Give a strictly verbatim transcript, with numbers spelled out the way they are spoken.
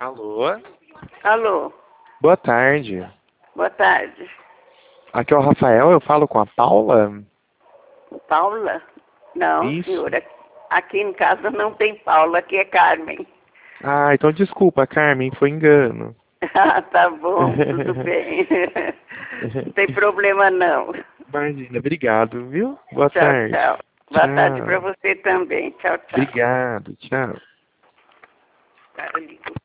Alô? Alô, Boa tarde. boa tarde. Aqui é o Rafael, eu falo com a Paula? Paula? Não, Isso. senhora. Aqui em casa não tem Paula, aqui é Carmen. Ah, então desculpa, Carmen, foi engano. Ah, tá bom, tudo bem. Não tem problema não. Imagina, obrigado, viu? Boa Tchau, tarde. tchau. Boa tarde para Tchau. você também. Tchau, tchau. Obrigado, tchau. Cara, ligou.